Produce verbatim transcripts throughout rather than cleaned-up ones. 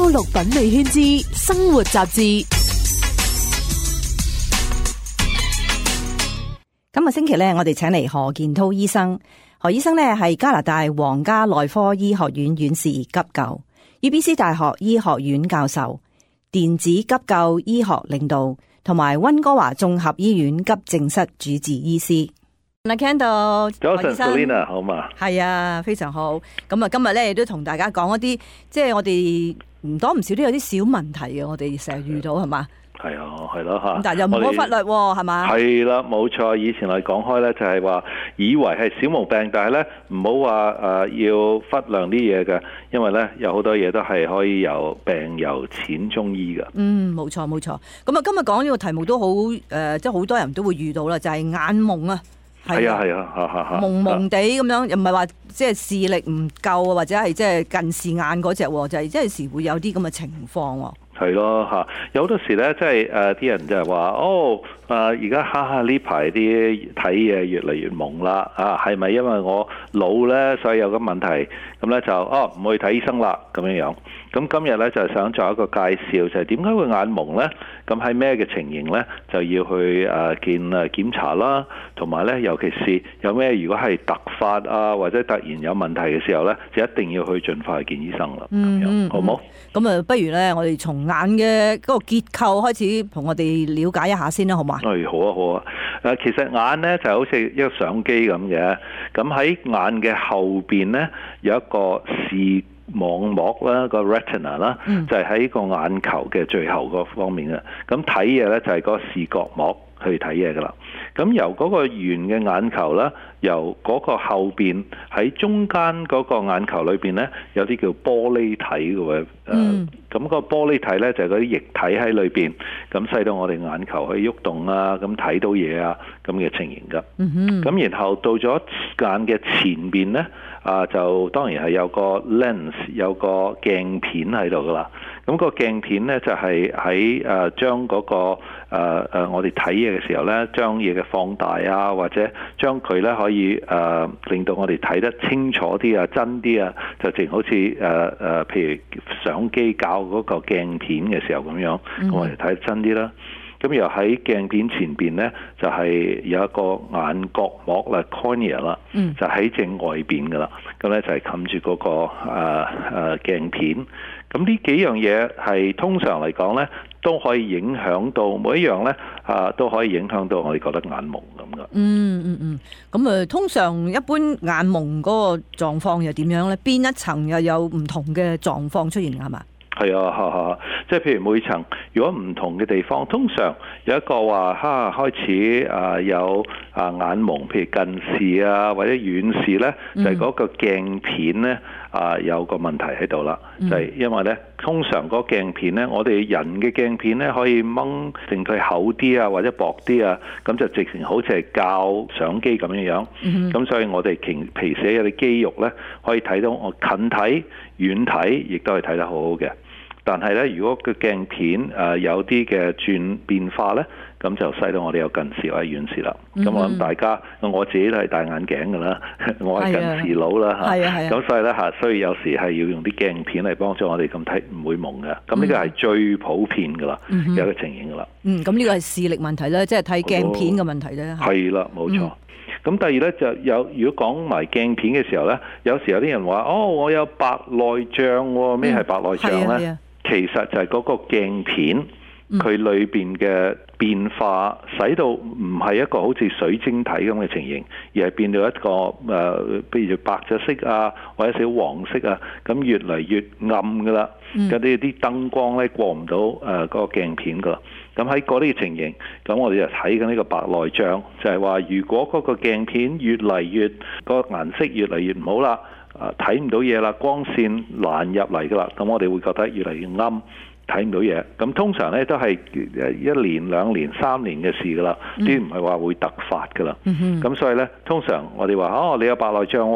綠品味圈之生活雜誌。 今個星期咧，我哋請嚟何建滔醫生。何醫生咧係加拿大皇家內科醫學院院士急救、U B C 大學醫學院教授、電子急救醫學領導，同埋溫哥華綜合醫院急症室主治醫師。嗱 Candle， 早晨 Selina 好嘛？ 係啊，非常好。咁啊，今日咧亦都同大家講一啲，即係我哋唔多唔少都有啲小問題嘅，我哋成日遇到係嘛？ 係啊，係咯嚇。 但係又唔好忽略喎，係嘛？ 係啦，冇錯。以前我哋講開咧，就係話以為係小毛病，但係咧唔好話誒要忽略啲嘢嘅，因為咧有好多嘢都係可以由病由淺中醫嘅。 嗯，冇錯冇錯。咁啊，今日講呢個題目都好誒，即係好多人都會遇到啦，就係眼矇啊。 係啊係啊，嚇嚇嚇。 矇矇地咁樣，又唔係話即係視力唔夠啊，或者係即係近視眼嗰隻，就係即係時會有啲咁嘅情況喎。係咯嚇，有好多時咧，即係誒啲人就係話哦，誒而家哈哈呢排啲睇嘢越嚟越矇啦啊，係咪因為我老咧，所以有個問題？咁咧就哦唔去睇醫生啦咁樣樣。咁今日咧就想做一個介紹，就係點解會眼矇咧？咁喺咩嘅情形咧，就要去誒見誒檢查啦，同埋咧，尤其是有咩如果係突發啊，或者突然有問題嘅時候咧，就一定要去盡快去見醫生啦。咁樣好冇？ 咁啊，不如咧，我哋從眼嘅嗰個結構開始，同我哋了解一下先啦，好嘛？ 誒，好啊，好啊。誒，其實眼咧就好似一個相機咁嘅，咁喺眼嘅後邊咧有一個視網膜啦，個 retina 啦，就係喺個眼球嘅最後個方面嘅。咁睇嘢咧就係嗰個視覺膜去睇嘢噶啦。咁由嗰個圓嘅眼球啦，由嗰個後邊喺中間嗰個眼球裏邊咧，有啲叫玻璃體嘅喎。誒，咁個玻璃體咧就係嗰啲液體喺裏邊，咁使到我哋眼球可以喐動啊，咁睇到嘢啊，咁嘅情形噶。咁然後到咗眼嘅前邊咧，啊就當然係有個 lens， 有個鏡片喺度噶啦。咁個鏡片咧就係喺誒將嗰個誒誒我哋睇嘢嘅時候咧，將嘢嘅放大啊，或者將佢咧可以誒令到我哋睇得清楚啲啊、真啲啊，就正好似誒誒譬如相機校嗰個鏡片嘅時候咁樣，咁我哋睇得真啲啦。咁又喺鏡片前邊咧，就係有一個眼角膜啦 cornea 啦，就喺正外邊噶啦。咁咧就係冚住嗰個誒誒鏡片。咁呢幾樣嘢係通常嚟講咧，都可以影響到每一樣咧，啊都可以影響到我哋覺得眼矇咁噶。嗯嗯嗯，咁啊，通常一般眼矇嗰個狀況又點樣咧？邊一層又有唔同嘅狀況出現係嘛？ 係啊，哈哈，即係譬如每層，如果唔同嘅地方，通常有一個話哈開始啊有啊眼矇，譬如近視啊或者遠視咧，就係、是、嗰個鏡片咧啊有個問題喺度啦，就係、是、因為咧通常嗰個鏡片咧，我哋人嘅鏡片咧可以掹令佢厚啲啊或者薄啲啊，咁就直情好似係校相機咁樣樣，咁、嗯、所以我哋平皮寫有啲肌肉咧可以睇到我近睇遠睇，亦都係睇得好好嘅。但係咧，如果個鏡片誒有啲嘅轉變化咧，咁就使到我哋有近視或者遠視啦。咁、嗯、我諗大家，我自己都係戴眼鏡㗎啦，我係近視佬啦嚇。咁所以咧嚇，所以有時係要用啲鏡片嚟幫助我哋咁睇，唔會矇嘅。咁呢個係最普遍㗎啦，嗯、有一個情形㗎啦。 嗯，咁呢個係視力問題咧，即係睇鏡片嘅問題咧。 係啦，冇錯。咁、嗯、第二咧就有，如果講埋鏡片嘅時候咧，有時有啲人話：哦，我有白內障喎，咩係白內障咧？其實就係嗰個鏡片，佢裏邊嘅變化，使到唔係一個好似水晶體咁嘅情形，而係變到一個誒，譬、呃、如白咗色啊，或者少黃色啊，咁越嚟越暗噶啦，嗰啲啲燈光咧過唔到誒嗰個鏡片噶啦。咁喺嗰啲情形，咁我哋就睇緊呢個白內障，就係、是、話如果嗰個鏡片越嚟越、嗰個顏色越嚟越唔好啦。啊！睇唔到嘢啦，光線攔入嚟噶啦，咁我哋會覺得越嚟越暗，睇唔到嘢。咁通常咧都係一年、兩年、三年嘅事噶啦，啲唔係話會突發噶啦。咁、嗯、所以咧，通常我哋話哦，你有白內障喎，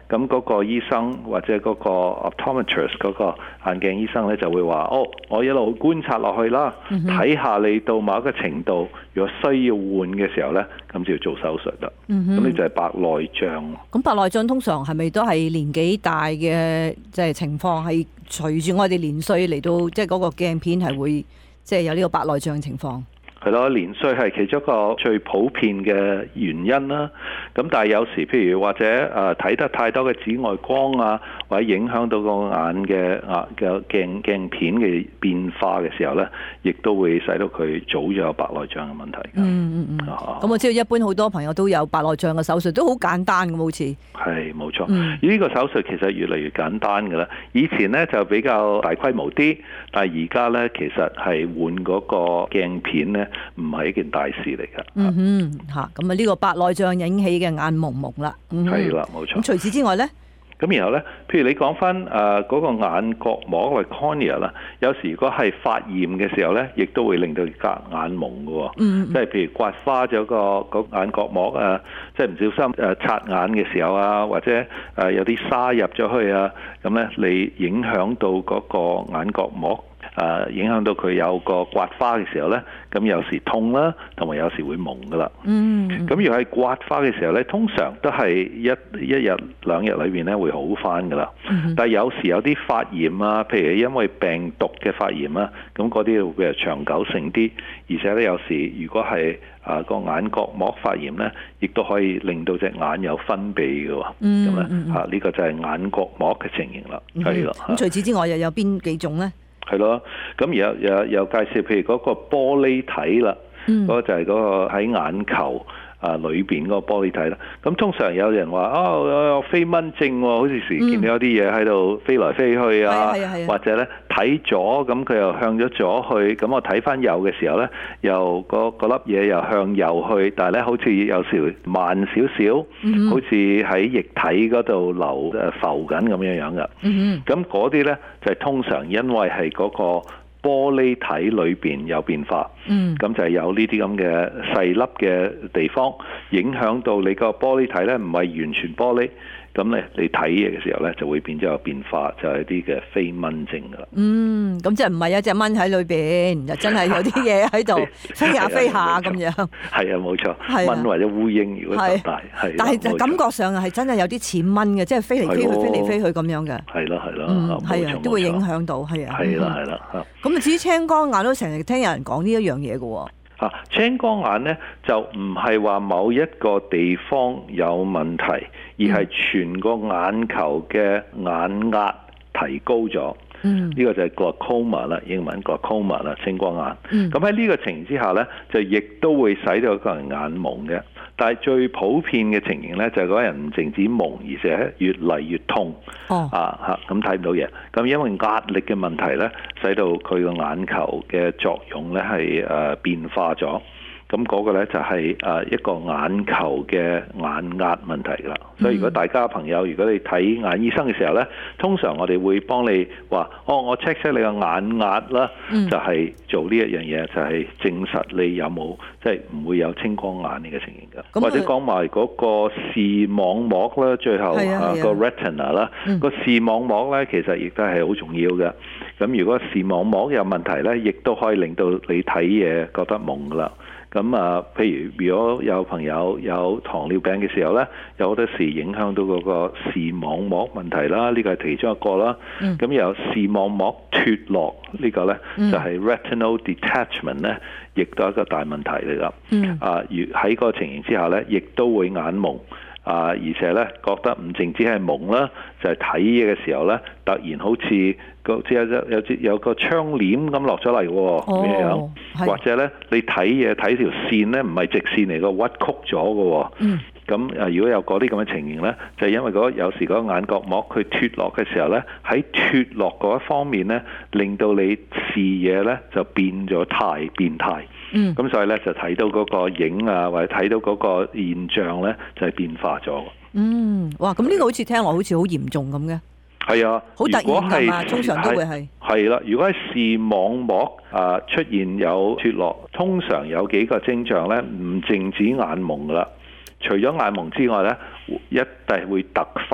咁嗰個醫生或者嗰個 optometrist 嗰個眼鏡醫生咧就會話：哦，我一路觀察落去啦，睇下你到某一個程度，如果需要換嘅時候咧，咁就要做手術啦。咁呢、嗯、就係白內障。 咁白內障通常係咪都係年紀大嘅即係情況，係隨住我哋年歲嚟到，即係嗰個鏡片係會即係、就是、有呢個白內障嘅情況？ 係咯，年歲係其中一個最普遍嘅原因啦。咁但係有時譬如或者誒睇得太多嘅紫外光啊，或者影響到個眼嘅啊嘅鏡鏡片嘅變化嘅時候咧，亦都會使到佢早咗有白內障嘅問題。 嗯嗯嗯。咁我知道一般好多朋友都有白內障嘅手術，都好簡單嘅好似。係冇錯。呢、嗯、個手術其實越嚟越簡單㗎啦。以前咧就比較大規模啲，但係而家咧其實係換嗰個鏡片咧，唔係一件大事嚟㗎。 嗯哼，嚇咁啊！呢個白內障引起嘅眼蒙蒙啦。 係啦，冇錯。 咁除此之外咧， 咁然後咧，譬如你講翻誒嗰個眼角膜或 cornea 啦，有時如果係發炎嘅時候咧，亦都會令到隔眼蒙㗎。嗯，即係譬如刮花咗個個眼角膜啊，即係唔小心誒擦眼嘅時候啊，或者誒有啲沙入咗去啊，咁咧你影響到嗰個眼角膜。誒、啊、影響到佢有個刮花嘅時候咧，咁有時痛啦，同埋有時會蒙噶啦。嗯，咁如果係刮花嘅時候咧，通常都係一一日兩日裏邊咧會好翻噶啦。嗯、但係有時有啲發炎啊，譬如因為病毒嘅發炎啊，咁嗰啲會係長久性啲，而且咧有時如果係啊個眼角膜發炎咧，亦都可以令到隻眼有分泌嘅喎。嗯，咁咧嚇呢個就係眼角膜嘅情形啦。係啦。 咁除此之外又有邊幾種咧？ 係咯，咁而有有有介紹，譬如嗰個玻璃體啦，嗰、嗯、個就係嗰個喺眼球啊裏邊嗰個玻璃體啦。咁通常有人話哦，飛蚊症喎，好似時見到有啲嘢喺度飛來飛去啊，嗯、或者咧睇咗咁佢又向咗左去，咁我睇翻右嘅時候咧，又嗰粒嘢又向右去，但係咧好似有時慢少少，嗯、好似喺液體嗰度流誒浮緊咁樣樣噶。咁嗰啲咧就係通常因為係嗰個玻璃體裏邊有變化，咁、嗯、就係有呢啲咁嘅細粒嘅地方影響到你個玻璃體咧，唔係完全玻璃。咁咧，你睇嘢嘅時候咧，就會變咗有變化，就係啲嘅飛蚊症噶啦。嗯， 咁即係唔係有隻蚊喺裏邊，就真係有啲嘢喺度飛下飛下咁樣。係啊，冇錯。蚊或者烏蠅，如果咁大，係。 但係感覺上係真係有啲似蚊嘅，即係飛嚟飛去、飛嚟飛去咁樣嘅。 係咯，係咯。 嗯，係啊，都會影響到，係啊。 係啦，係啦。 咁啊，至於青光眼都成日聽有人講呢一樣嘢嘅喎。 啊，青光眼咧就唔係話某一個地方有問題，而係全個眼球嘅眼壓提高咗。嗯，呢個就係 glaucoma 啦，英文 glaucoma 啦，青光眼。咁喺呢個情形之下咧，就亦都會使到個人眼蒙嘅。但係最普遍嘅情形咧，就係嗰個人唔淨止蒙，而且越嚟越痛。哦，啊嚇，咁睇唔到嘢。咁因為壓力嘅問題咧，使到佢個眼球嘅作用咧係誒變化咗。咁嗰個咧就係誒一個眼球嘅眼壓問題啦。所以如果大家朋友，如果你睇眼醫生嘅時候咧，通常我哋會幫你話：哦，我 check check 你個眼壓啦，嗯、就係做呢一樣嘢，就係證實你有冇即係唔會有青光眼呢個情形㗎。嗯、或者講埋嗰個視網膜啦，最後啊個 retina 啦，個視網膜咧其實亦都係好重要嘅。咁如果視網膜有問題咧，亦都可以令到你睇嘢覺得矇㗎啦。咁啊，譬如如果有朋友有糖尿病嘅時候咧，有好多時影響到嗰個視網膜問題啦，呢個係其中一個啦。咁、嗯、有視網膜脫落呢個咧，嗯、就係 retinal detachment 咧，亦都係一個大問題嚟㗎。嗯、啊，如喺個情形之下咧，亦都會眼矇。啊！而且咧，覺得唔淨止係矇啦，就係睇嘢嘅時候咧，突然好似個即係有有有個窗簾咁落咗嚟喎，咁樣樣，或者咧你睇嘢睇條線咧，唔係直線嚟個，屈曲咗嘅喎。嗯。咁啊，如果有嗰啲咁嘅情形咧，就係因為嗰有時嗰個眼角膜佢脫落嘅時候咧，喺脫落嗰一方面咧，令到你視野咧就變咗態變態。嗯，咁所以咧就睇到嗰個影啊，或者睇到嗰個現象咧，就係變化咗。嗯， 哇！咁呢個好似聽落好似好嚴重咁嘅。 係啊， 好突然㗎嘛，通常都會係。 係啦，如果喺視網膜啊出現有脫落，通常有幾個徵象咧，唔淨止眼矇㗎啦。除咗眼矇之外咧，一定會突發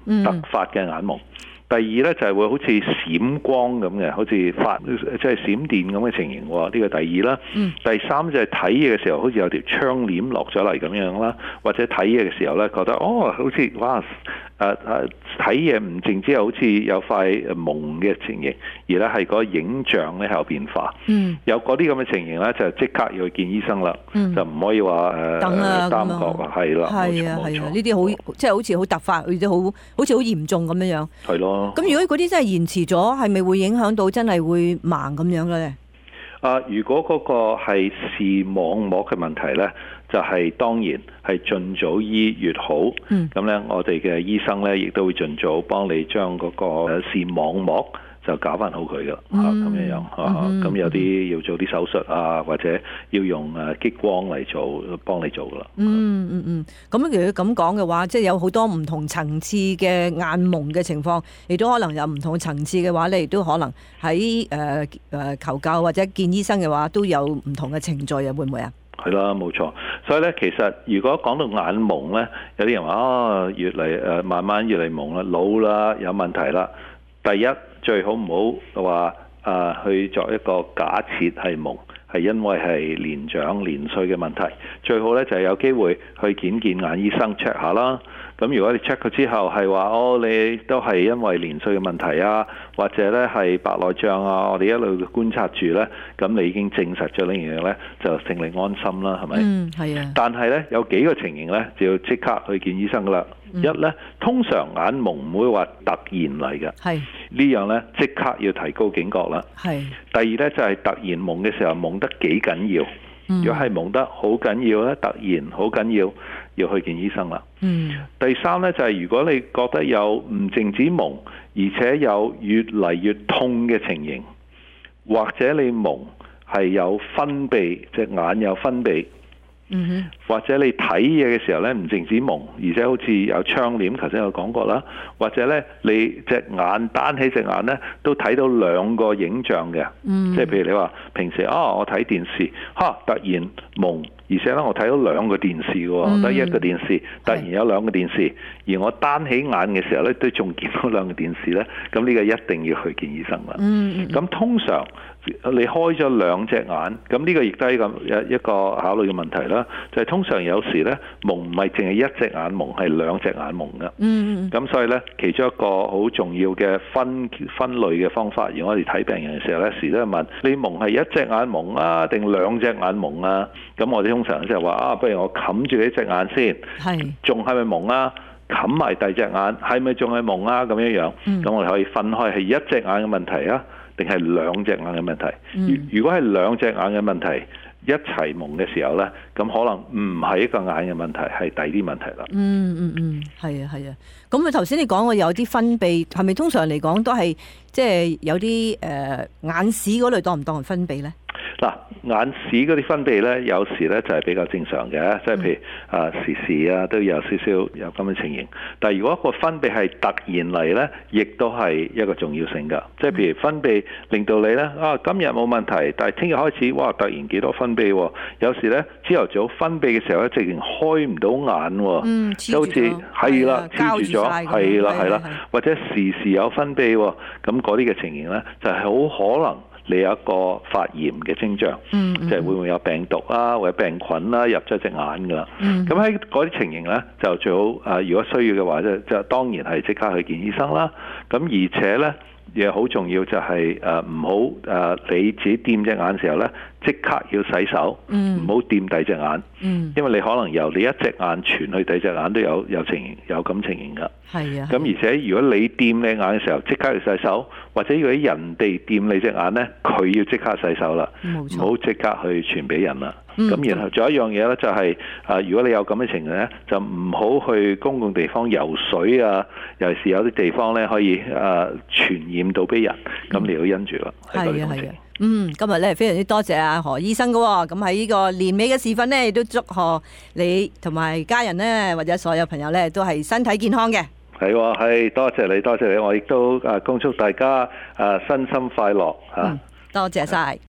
突發嘅眼矇。第二咧就係會好似閃光咁嘅，好似發即係閃電咁嘅情形喎。呢個第二啦。嗯、第三就係睇嘢嘅時候，好似有條窗簾落咗嚟咁樣啦，或者睇嘢嘅時候咧，覺得哦，好似哇誒誒睇嘢唔淨止係好似有塊矇嘅情形，而咧係個影像咧係有變化。嗯、有嗰啲咁嘅情形咧，就即刻要去見醫生啦。嗯、就唔可以話誒等啊耽擱啊，係啦， 係啊係啊，呢啲好即係好似好突發，或者好好似好嚴重咁樣樣。係咯。咁如果嗰啲真係延遲咗，係咪會影響到真係會盲咁樣嘅咧？ 啊，如果嗰個係視網膜嘅問題咧，就係、是、當然係盡早醫越好。咁咧、嗯，我哋嘅醫生咧亦都會盡早幫你將嗰個視網膜就搞翻好佢噶，嚇咁樣樣嚇。咁、嗯啊、有啲要做啲手術啊，或者要用誒激光嚟做幫你做噶啦。 嗯嗯嗯。咁如果咁講嘅話，即係有好多唔同層次嘅眼矇嘅情況，亦都可能有唔同層次嘅話，你亦都可能喺誒誒求救或者見醫生嘅話，都有唔同嘅程序啊，會唔會啊？ 係啦，冇錯。所以咧，其實如果講到眼矇咧，有啲人話啊，越嚟誒慢慢越嚟矇啦，老啦，有問題啦。第一，最好唔好話啊去作一個假設係矇，係因為係年長年歲嘅問題。最好咧就係有機會去見見眼醫生 check 下啦。咁如果你 check 佢之後係話哦，你都係因為年歲嘅問題啊，或者咧係白內障啊，我哋一路觀察住咧，咁你已經證實咗呢樣嘢咧，就勝利安心啦，係咪？嗯，係啊。但係咧有幾個情形咧，就要即刻去見醫生噶啦。嗯、一咧，通常眼矇唔會話突然嚟嘅，係呢樣咧即刻要提高警覺啦。係。第二咧就係、是、突然矇嘅時候矇得幾緊要。嗯、如果係矇得好緊要咧，突然好緊要，要去見醫生啦。嗯。第三咧就係、是、如果你覺得有唔淨止矇，而且有越嚟越痛嘅情形，或者你矇係有分泌，隻眼有分泌。嗯哼，或者你睇嘢嘅時候咧，唔淨止矇，而且好似有窗簾，頭先有講過啦。或者咧，你隻眼單起隻眼咧，都睇到兩個影像嘅。嗯，即係譬如你話平時啊，我睇電視，嚇、啊、突然矇，而且咧我睇到兩個電視喎，得、嗯、一個電視，突然有兩個電視，是而我單起眼嘅時候咧，都仲見到兩個電視咧，咁呢個一定要去見醫生啦。嗯，咁通常你開咗兩隻眼，咁呢個亦都係咁一一個考慮嘅問題啦。就係、是、通常有時咧矇唔係淨係一隻眼矇，係兩隻眼矇嘅。嗯，咁所以咧，其中一個好重要嘅分分類嘅方法，而我哋睇病人嘅時候咧，時都係問你矇係一隻眼矇啊，定兩隻眼矇啊？咁我哋通常就話啊，不如我冚住呢隻眼先，係仲係咪矇啊？冚埋第二隻眼，係咪仲係矇啊？咁樣樣，咁、嗯、我哋可以分開係一隻眼嘅問題啊，定係兩隻眼嘅問題？嗯、如果係兩隻眼嘅問題一齊矇嘅時候咧，咁可能唔係一個眼嘅問題，係第二啲問題啦。嗯嗯嗯，係啊係啊。咁啊頭先你講過有啲分泌，係咪通常嚟講都係即係有啲誒、呃、眼屎嗰類當唔當係分泌咧？嗱，眼屎嗰啲分泌咧，有時咧就係比較正常嘅，即係譬如啊時時啊都有少少有咁嘅情形。但係如果個分泌係突然嚟咧，亦都係一個重要性㗎。即係譬如分泌令到你咧啊今日冇問題，但係聽日開始哇突然幾多分泌喎。有時咧朝頭早分泌嘅時候咧，直情開唔到眼喎，嗯、就好似係啦黐住咗，係啦係啦，或者時時有分泌喎，咁嗰啲嘅情形咧就係好可能。你有一個發炎嘅徵象，嗯嗯、即係會唔會有病毒啊，或者病菌啦、啊、入咗隻眼噶啦？咁喺嗰啲情形咧，就最好誒、呃，如果需要嘅話，就就當然係即刻去見醫生啦。咁而且咧，亦好重要就係誒唔好誒你自己掂隻眼嘅時候咧，即刻要洗手，唔好掂第二隻眼，嗯、因為你可能由你一隻眼傳去第二隻眼都有有情形有咁情形噶。係啊。咁而且如果你掂你眼嘅時候，即刻要洗手，或者如果人哋掂你隻眼咧，佢要即刻洗手啦，唔好即刻去傳俾人啦。咁、嗯、然後仲有一樣嘢咧，就係、是、啊，如果你有咁嘅情形咧，就唔好去公共地方游水啊，尤其是有啲地方咧可以啊傳染到俾人，咁、嗯、你要因住啦。係啊係啊。嗯，今日咧非常之多謝阿何醫生噶、哦，咁喺呢個年尾嘅時分咧，亦都祝賀你同埋家人咧，或者所有朋友咧，都係身體健康嘅。係喎，係多謝你，多謝你，我亦都啊恭祝大家啊身心快樂吓、嗯。多謝晒。